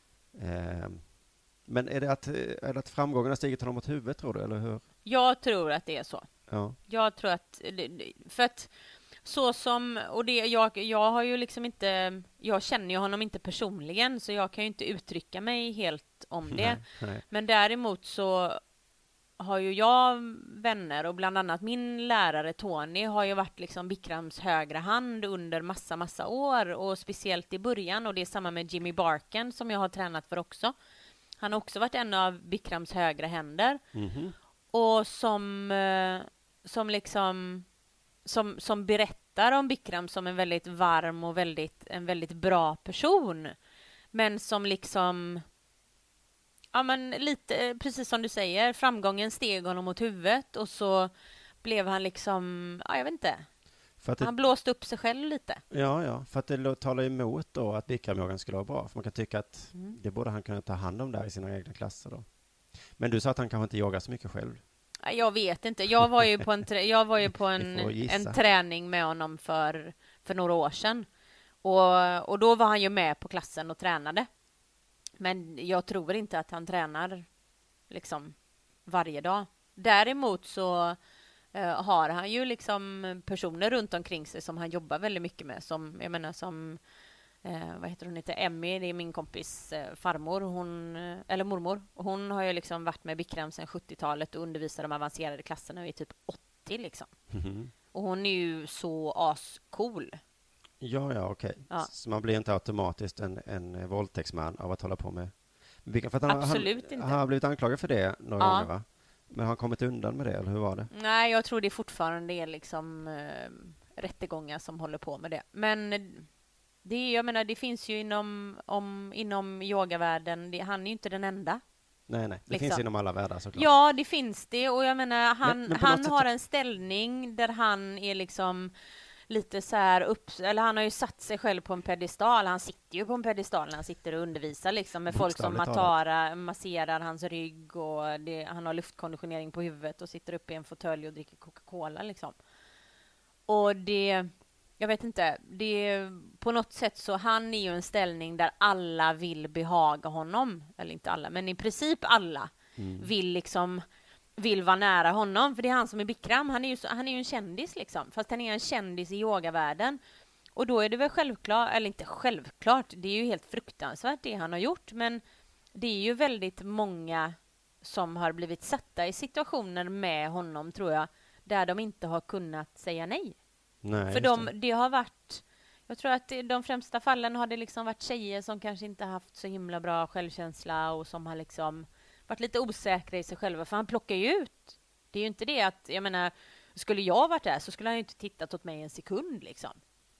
Men är det att framgången har stigit honom mot huvudet, tror du, eller hur? Jag tror att det är så. Ja. Jag tror att, för att så som, och det, jag har ju liksom inte, jag känner ju honom inte personligen, så jag kan ju inte uttrycka mig helt om det. Nej. Men däremot så har ju jag vänner, och bland annat min lärare Tony har ju varit liksom Bikrams högra hand under massa år, och speciellt i början, och det är samma med Jimmy Barken som jag har tränat för också. Han har också varit en av Bikrams högra händer. Mm-hmm. Och som berättar om Bikram som en väldigt varm och en väldigt bra person. Men som liksom, ja men lite, precis som du säger, framgången steg honom mot huvudet, och så blev han liksom, ja jag vet inte. Han blåste upp sig själv lite. Ja, för att det talar emot då att Bikram-yogan skulle vara bra. För man kan tycka att det borde han kunna ta hand om där i sina egna klasser då. Men du sa att han kanske inte yogar så mycket själv. Jag vet inte. Jag var ju på en träning med honom för några år sedan. Och då var han ju med på klassen och tränade. Men jag tror inte att han tränar liksom varje dag. Däremot så har han ju liksom personer runt omkring sig som han jobbar väldigt mycket med. Som, jag menar, som vad heter hon, heter Emmy, det är min kompis farmor, eller mormor. Hon har ju liksom varit med Bikram sedan 70-talet och undervisar de avancerade klasserna och är typ 80 liksom. Mm-hmm. Och hon är ju så ascool. Ja, okej. Ja. Så man blir inte automatiskt en våldtäktsman av att hålla på med Bikram. För att absolut inte. Han har blivit anklagad för det några gånger, va? Men har han kommit undan med det, eller hur var det? Nej, jag tror det fortfarande är liksom rättegångar som håller på med det. Men jag menar, det finns ju inom yogavärlden, han är ju inte den enda. Nej, det liksom finns inom alla världar såklart. Ja, det finns det, och jag menar, han har en ställning där han är liksom lite så här eller han har ju satt sig själv på en pedestal. Han sitter ju på en pedestal när han sitter och undervisar liksom med folk som masserar hans rygg, och han har luftkonditionering på huvudet och sitter uppe i en fåtölj och dricker Coca-Cola liksom. Och jag vet inte, på något sätt så han är ju en ställning där alla vill behaga honom, eller inte alla, men i princip alla vill vara nära honom, för det är han som är Bikram. Han är ju en kändis liksom, fast han är en kändis i yogavärlden. Och då är det väl självklart, eller inte självklart, det är ju helt fruktansvärt det han har gjort, men det är ju väldigt många som har blivit satta i situationer med honom, tror jag, där de inte har kunnat säga nej. Nej, för det har varit, Jag tror att i de främsta fallen har det liksom varit tjejer som kanske inte haft så himla bra självkänsla och som har liksom varit lite osäkra i sig själva, för han plockar ju ut. Det är ju inte det att, jag menar, skulle jag varit där så skulle han ju inte tittat åt mig en sekund liksom.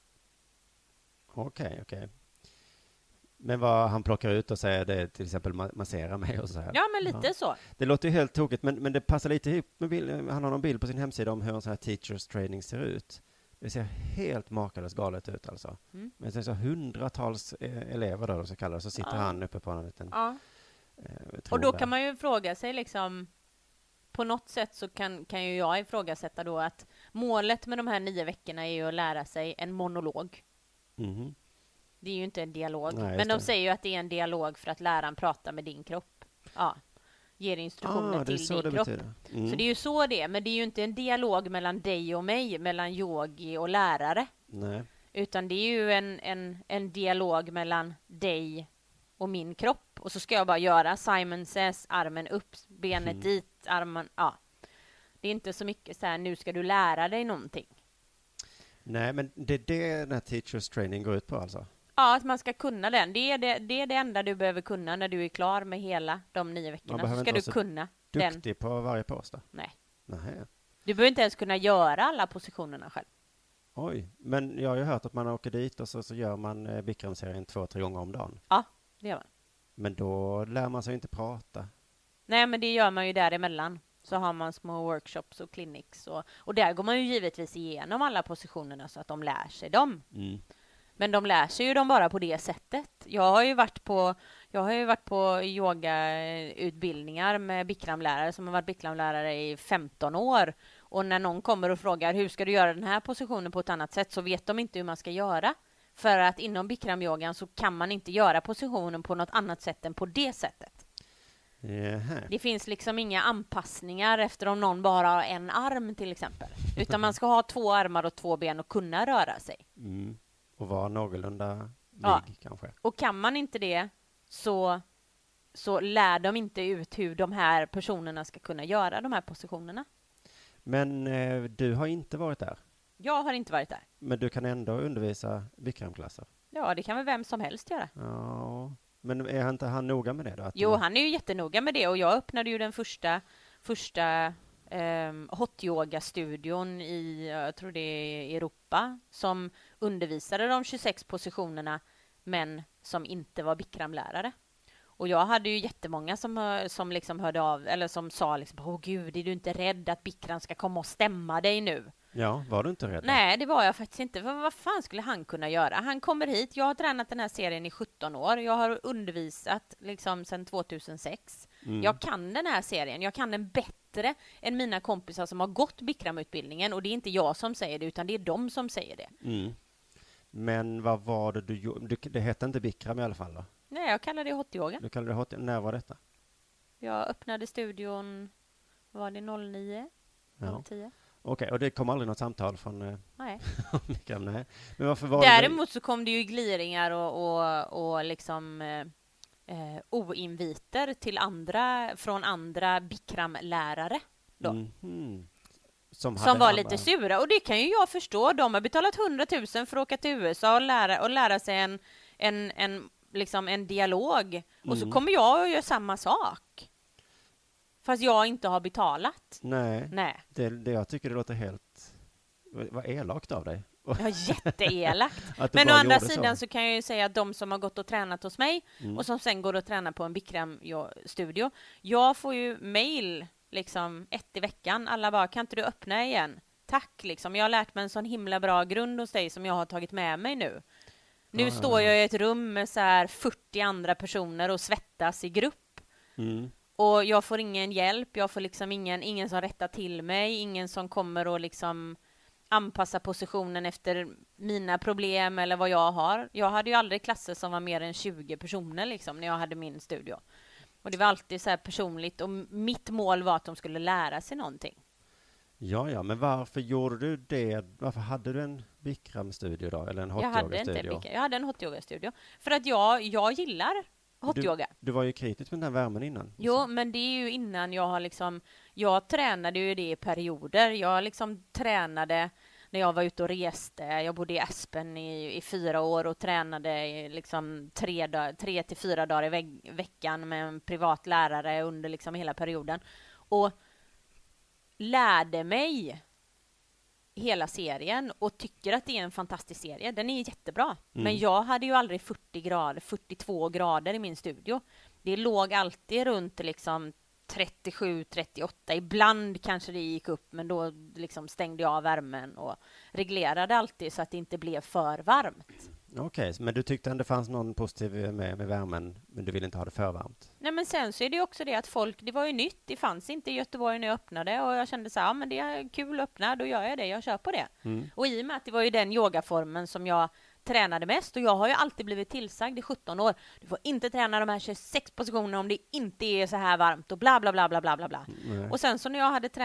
Okej. Men vad han plockar ut och säger det, till exempel massera mig och så här. Ja, men lite så. Det låter ju helt tokigt, men det passar lite ihop med han har någon bild på sin hemsida om hur en sån här teachers training ser ut. Det ser helt makalöst galet ut alltså. Men det är så hundratals elever då, så kallar det, så sitter han uppe på en liten och då kan man ju fråga sig liksom, på något sätt så kan ju jag ifrågasätta då att målet med de här 9 veckorna är ju att lära sig en monolog. Mhm. Det är ju inte en dialog. Nej, men de säger ju att det är en dialog för att läraren pratar med din kropp. Ja. Ger instruktioner till din kropp. Så det är ju så det är. Men det är ju inte en dialog mellan dig och mig, mellan yogi och lärare. Nej. Utan det är ju en dialog mellan dig och min kropp. Och så ska jag bara göra Simon Says, armen upp, benet dit, armen, ja. Det är inte så mycket så här, nu ska du lära dig någonting. Nej, men det är det den här teachers training går ut på alltså? Ja, att man ska kunna den. Det är det enda du behöver kunna när du är klar med hela de 9 veckorna. Så ska du kunna den. Duktig på varje post då? Nej. Nähä. Du behöver inte ens kunna göra alla positionerna själv. Oj, men jag har ju hört att man åker dit och så gör man Bikram-serien 2-3 gånger om dagen. Ja, det gör man. Men då lär man sig inte prata. Nej, men det gör man ju däremellan. Så har man små workshops och clinics. Och där går man ju givetvis igenom alla positionerna så att de lär sig dem. Men de lär sig ju dem bara på det sättet. Jag har ju varit på yogautbildningar med Bikramlärare som har varit Bikramlärare i 15 år. Och när någon kommer och frågar hur ska du göra den här positionen på ett annat sätt, så vet de inte hur man ska göra. För att inom Bikram-yogan så kan man inte göra positionen på något annat sätt än på det sättet. Det finns liksom inga anpassningar efter om någon bara har en arm till exempel. Utan man ska ha 2 armar och 2 ben och kunna röra sig. Och vara någorlunda kanske. Och kan man inte det så lär de inte ut hur de här personerna ska kunna göra de här positionerna. Men du har inte varit där? Jag har inte varit där. Men du kan ändå undervisa Bikram-klasser? Ja, det kan väl vem som helst göra. Ja, men är inte han noga med det då? Jo, han är ju jättenoga med det. Och jag öppnade ju den första hot-yoga-studion i, jag tror det är Europa, som undervisade de 26 positionerna, men som inte var Bikram-lärare. Och jag hade ju jättemånga som liksom hörde av, eller som sa liksom, åh gud, är du inte rädd att Bikram ska komma och stämma dig nu? Ja, var du inte rädd? Nej, det var jag faktiskt inte. För vad fan skulle han kunna göra? Han kommer hit, jag har tränat den här serien i 17 år. Jag har undervisat liksom sedan 2006. Jag kan den här serien. Jag kan den bättre än mina kompisar som har gått Bikram-utbildningen. Och det är inte jag som säger det, utan det är de som säger det. Men vad var det du gjorde? Det hette inte Bikram i alla fall då? Nej, jag kallar det hot-yoga. Du kallar det hot. När var detta? Jag öppnade studion, var det 09? 10? Okej, och det kom aldrig något samtal från nej. Bikram? Nej. Men varför var Däremot så kom det ju gliringar och liksom oinviter till från andra Bikram-lärare då. Som var lite sura, och det kan ju jag förstå. De har betalat 100 000 för att åka till USA och lära sig en dialog. Och så kommer jag och gör samma sak. Fast jag inte har betalat. Nej. Det jag tycker det låter helt... Vad elakt av dig. Ja, jätteelakt. Men å andra sidan så kan jag ju säga att de som har gått och tränat hos mig och som sen går och tränar på en Bikram-studio, jag får ju mail liksom 1 i veckan. Alla bara, kan inte du öppna igen? Tack liksom. Jag har lärt mig en sån himla bra grund hos dig som jag har tagit med mig nu. Nu står jag i ett rum med så här 40 andra personer och svettas i grupp. Och jag får ingen hjälp. Jag får liksom ingen som rättar till mig. Ingen som kommer och liksom anpassa positionen efter mina problem eller vad jag har. Jag hade ju aldrig klasser som var mer än 20 personer liksom när jag hade min studio. Och det var alltid så här personligt. Och mitt mål var att de skulle lära sig någonting. Ja, men varför gjorde du det? Varför hade du en Bikram-studio då? Eller en hot-yoga-studio? Jag hade en hot-yoga-studio. För att jag gillar hot-yoga. Du var ju kritisk med den här värmen innan. Jo, men det är ju innan jag har liksom... Jag tränade ju det i perioder. Jag liksom tränade... när jag var ute och reste. Jag bodde i Aspen i 4 år och tränade liksom 3 till 4 dagar i veckan med en privat lärare under liksom hela perioden. Och lärde mig hela serien och tycker att det är en fantastisk serie. Den är jättebra. Men jag hade ju aldrig 42 grader i min studio. Det låg alltid runt liksom 37-38. Ibland kanske det gick upp, men då liksom stängde jag av värmen och reglerade alltid så att det inte blev för varmt. Okej, men du tyckte att det fanns någon positiv med värmen, men du ville inte ha det för varmt? Nej, men sen så är det också det att det var ju nytt, det fanns inte i Göteborg när jag öppnade och jag kände så här, ja, men det är kul att öppna, då gör jag det, jag kör på det. Och i och med att det var ju den yogaformen som jag tränade mest, och jag har ju alltid blivit tillsagd i 17 år, du får inte träna de här 26 positionerna om det inte är så här varmt och bla bla bla bla bla bla. Och sen så när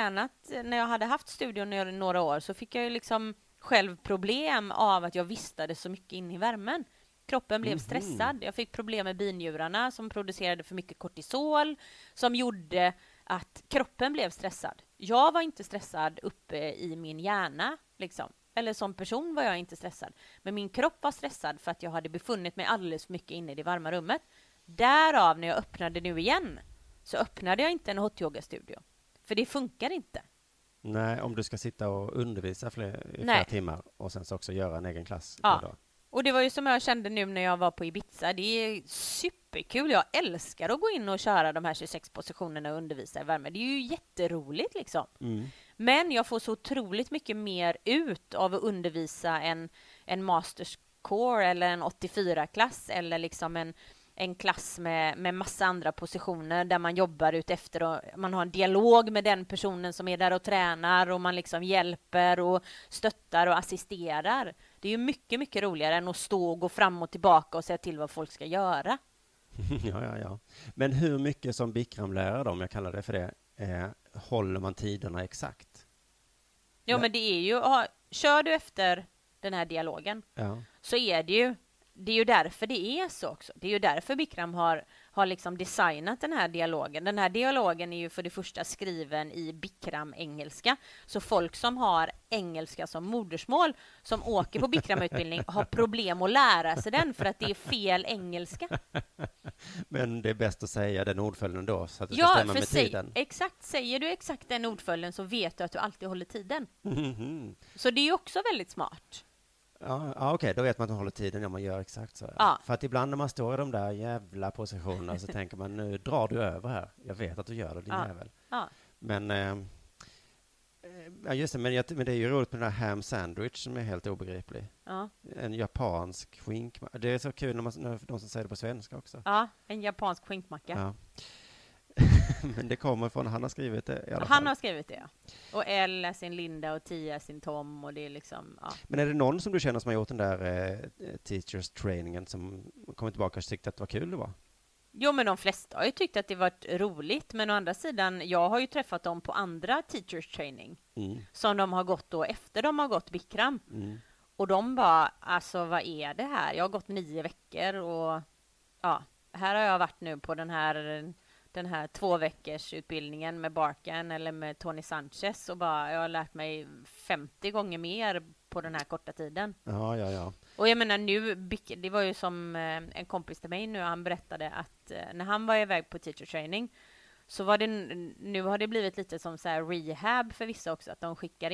jag hade haft studion i några år, så fick jag ju liksom själv problem av att jag vistades så mycket in i värmen. Kroppen blev stressad. Jag fick problem med binjurarna som producerade för mycket kortisol, som gjorde att kroppen blev stressad. Jag var inte stressad uppe i min hjärna liksom. Eller som person var jag inte stressad. Men min kropp var stressad för att jag hade befunnit mig alldeles för mycket inne i det varma rummet. Därav när jag öppnade nu igen, så öppnade jag inte en hot yoga-studio. För det funkar inte. Nej, om du ska sitta och undervisa flera timmar och sen så också göra en egen klass. Ja. Och det var ju som jag kände nu när jag var på Ibiza. Det är superkul. Jag älskar att gå in och köra de här 26 positionerna och undervisa i värme. Det är ju jätteroligt liksom. Men jag får så otroligt mycket mer ut av att undervisa en Masters Core eller en 84-klass eller liksom en klass med massa andra positioner där man jobbar ut efter och man har en dialog med den personen som är där och tränar och man liksom hjälper och stöttar och assisterar. Det är ju mycket, mycket roligare än att stå och gå fram och tillbaka och säga till vad folk ska göra. Ja. Men hur mycket som Bikramlärare, om jag kallar det för det, håller man tiderna exakt? Ja, men det är ju, kör du efter den här dialogen så är det är ju därför det är så också. Det är ju därför Bikram har liksom designat den här dialogen. Den här dialogen är ju för det första skriven i Bikram-engelska. Så folk som har engelska som modersmål som åker på Bikram-utbildning har problem att lära sig den för att det är fel engelska. Men det är bäst att säga den ordföljden då så att det ska stämma med tiden. Exakt, säger du exakt den ordföljden så vet du att du alltid håller tiden. Så det är ju också väldigt smart. Ja, okej, då vet man att man håller tiden när man gör exakt så. Ja. För att ibland när man står i de där jävla positionerna så tänker man, nu drar du över här. Jag vet att du gör det, din jävel. Ja. Men, just det, men det är ju roligt med den här ham sandwich som är helt obegriplig. Ja. En japansk skinkmacka. Det är så kul när de som säger det på svenska också. Ja, en japansk skinkmacka. Ja. Men det kommer från, han har skrivit det i alla fall. Han har skrivit det, ja. Och L är sin Linda och Tia är sin Tom och det är liksom, ja. Men är det någon som du känner som har gjort den där teachers trainingen som kommer tillbaka och tyckte att det var kul det var? Jo, men de flesta har ju tyckt att det varit roligt, men å andra sidan, jag har ju träffat dem på andra teachers training som de har gått då efter de har gått Bikram. Och de bara, alltså vad är det här? Jag har gått 9 veckor och ja, här har jag varit nu på den här 2 veckors utbildningen med Barkan eller med Tony Sanchez och bara, jag har lärt mig 50 gånger mer på den här korta tiden. Ja. Och jag menar nu, det var ju som en kompis till mig nu, han berättade att när han var iväg på teacher training så var det, nu har det blivit lite som så här rehab för vissa också, att de skickar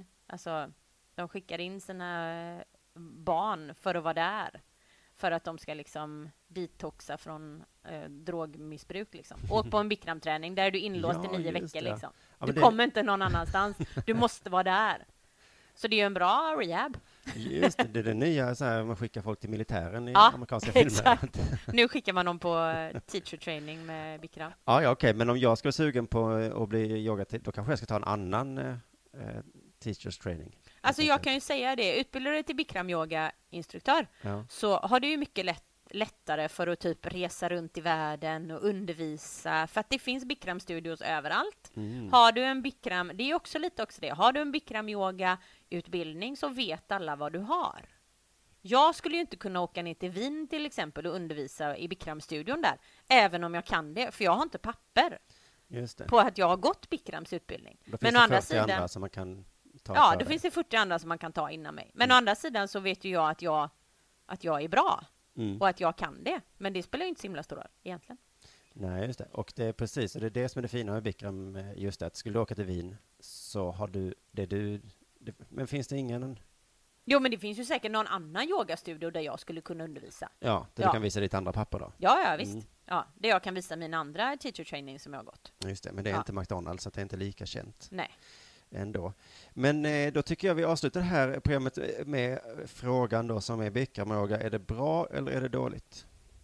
in sina barn för att vara där. För att de ska liksom detoxa från drogmissbruk. Liksom. Åk på en Bikram-träning, där är du inlåst i 9 veckor. Liksom. Ja, du kommer inte någon annanstans. Du måste vara där. Så det är ju en bra rehab. Just det, det är det nya, så här, man skickar folk till militären i amerikanska filmer. Exakt. Nu skickar man dem på teacher training med Bikram. Ja, okej. Men om jag ska vara sugen på att bli yogatid, då kanske jag ska ta en annan teachers training. Alltså jag kan ju säga det, utbildar du dig till Bikram-yoga-instruktör så har du ju mycket lättare för att typ resa runt i världen och undervisa, för att det finns Bikram-studios överallt. Har du en Bikram, det är också lite också det, har du en Bikram-yoga-utbildning så vet alla vad du har. Jag skulle ju inte kunna åka ner till Wien till exempel och undervisa i Bikram-studion där, även om jag kan det, för jag har inte papper Just det. på att jag har gått Bikrams utbildning. Då finns men å andra sidan andra som man kan Ja, det finns det 40 andra som man kan ta innan mig. Men å andra sidan så vet ju jag att jag är bra. Och att jag kan det. Men det spelar ju inte så himla stor roll egentligen. Nej, just det. Och det är precis, och det är det som är det fina med Bikram, just det, att skulle du åka till Wien så har du men finns det ingen... Jo, men det finns ju säkert någon annan yogastudio där jag skulle kunna undervisa. Ja, där du kan visa ditt andra papper då. Ja, visst. Ja, där jag kan visa mina andra teacher training som jag har gått. Just det, men det är inte McDonalds, så det är inte lika känt. Nej. Ändå. Men då tycker jag vi avslutar det här programmet med frågan då som är Bikram och yoga. Är det bra eller är det dåligt?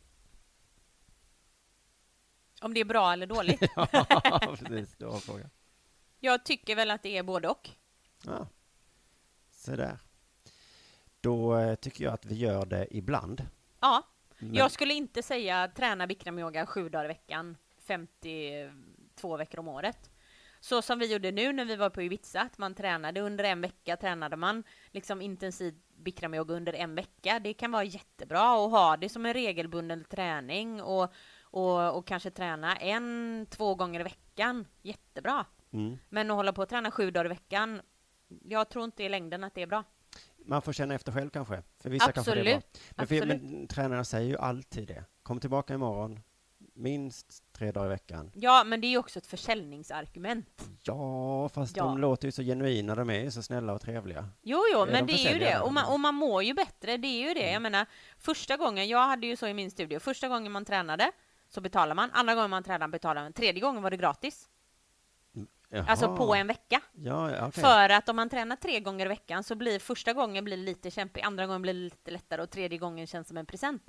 Om det är bra eller dåligt? Ja, precis. Det var frågan. Jag tycker väl att det är både och. Ja, så där. Då tycker jag att vi gör det ibland. Ja, jag skulle inte säga träna Bikram yoga 7 dagar i veckan, 52 veckor om året. Så som vi gjorde nu när vi var på Ibiza, att man tränade under en vecka, tränade man liksom intensiv Bikram yoga under en vecka. Det kan vara jättebra att ha det som en regelbunden träning och kanske träna 1-2 gånger i veckan. Jättebra. Men att hålla på att träna 7 dagar i veckan, jag tror inte i längden att det är bra. Man får känna efter själv kanske. För vissa kanske det är bra. Men tränarna säger ju alltid det. Kom tillbaka imorgon. Minst 3 dagar i veckan. Ja, men det är ju också ett försäljningsargument. Ja, fast de låter ju så genuina. De är ju så snälla och trevliga. Jo, men det är ju det. Och man mår ju bättre. Det är ju det. Jag menar, första gången, jag hade ju så i min studio. Första gången man tränade så betalar man. Andra gången man tränade betalar man. Tredje gången var det gratis. Jaha. Alltså på en vecka. Ja, okay. För att om man tränar 3 gånger i veckan så blir första gången blir lite kämpig, andra gången blir lite lättare och tredje gången känns som en present.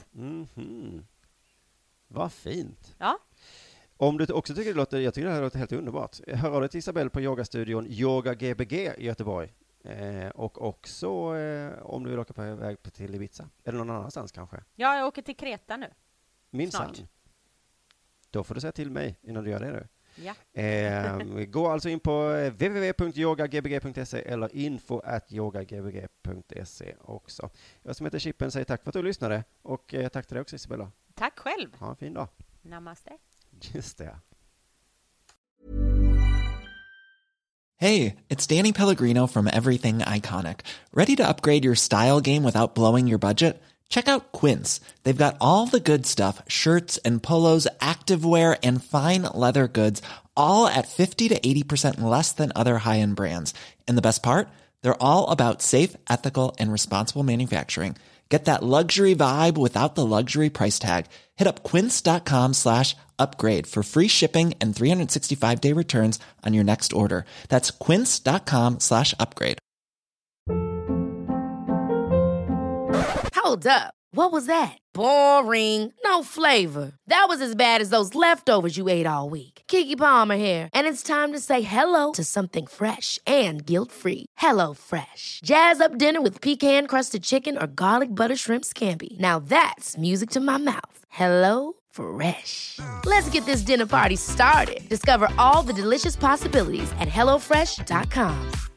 Vad fint. Ja. Om du också tycker jag tycker det här låter helt underbart. Hör av dig till Isabelle på yogastudion Yoga Gbg i Göteborg. Och också om du vill åka på väg till Ibiza. Eller någon annanstans kanske. Ja, jag åker till Kreta nu. Minsann. Då får du säga till mig innan du gör det nu. Ja. Gå alltså in på www.yogagbg.se eller info@yogagbg.se också. Jag som heter Chippen säger tack för att du lyssnade och tack till dig också Isabella. Tack själv. Ha en fin dag. Namaste. Just det. Hey, it's Danny Pellegrino from Everything Iconic. Ready to upgrade your style game without blowing your budget? Check out Quince. They've got all the good stuff, shirts and polos, activewear, and fine leather goods, all at 50 to 80% less than other high-end brands. And the best part? They're all about safe, ethical, and responsible manufacturing. Get that luxury vibe without the luxury price tag. Hit up quince.com/upgrade for free shipping and 365-day returns on your next order. That's quince.com/upgrade. Hold up. What was that? Boring. No flavor. That was as bad as those leftovers you ate all week. Keke Palmer here, and it's time to say hello to something fresh and guilt-free. Hello Fresh. Jazz up dinner with pecan-crusted chicken or garlic butter shrimp scampi. Now that's music to my mouth. Hello Fresh. Let's get this dinner party started. Discover all the delicious possibilities at hellofresh.com.